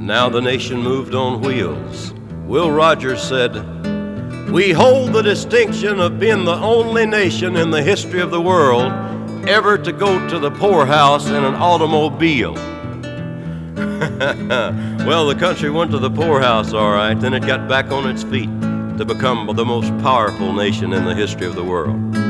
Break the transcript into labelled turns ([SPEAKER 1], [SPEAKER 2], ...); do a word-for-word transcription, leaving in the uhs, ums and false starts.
[SPEAKER 1] now the nation moved on wheels. Will Rogers said, "We hold the distinction of being the only nation in the history of the world ever to go to the poorhouse in an automobile." Well, the country went to the poorhouse, all right, then it got back on its feet to become the most powerful nation in the history of the world.